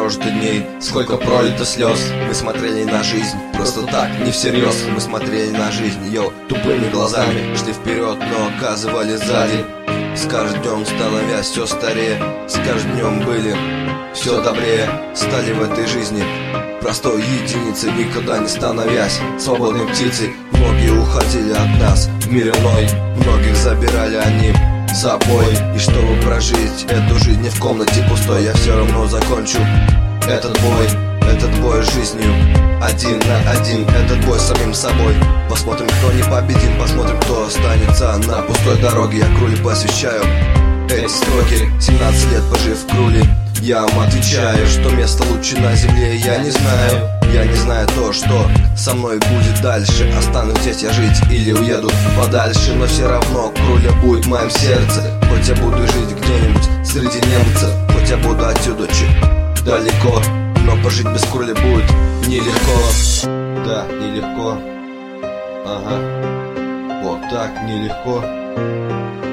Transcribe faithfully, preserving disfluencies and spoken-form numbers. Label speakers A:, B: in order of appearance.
A: прожито дней, сколько пролито слез. Мы смотрели на жизнь просто так, не всерьез. Мы смотрели на жизнь ее тупыми глазами, шли вперед, но оказывались сзади. С каждым днем становясь все старее, с каждым днем были все добрее. Стали в этой жизни простой единицей, никогда не становясь свободной птицей. Многие уходили от нас в мир иной, многих забирали они с собой. И чтобы прожить эту жизнь не в комнате пустой, я все равно закончу этот бой, этот бой с жизнью один на один, этот бой с самим собой. Посмотрим, кто не победим, посмотрим, кто останется на пустой дороге. Я Круле посвящаю эти строки. семнадцать лет пожив в Круле, я вам отвечаю, что место лучше на земле я не знаю. Я не знаю то, что со мной будет дальше. Останусь здесь я жить или уеду подальше, но все равно Круля будет в моем сердце. Хоть я буду жить где-нибудь среди немцев, хоть я буду отсюда чуть далеко, но пожить без Крули будет нелегко. Да, нелегко. Ага. Вот так нелегко.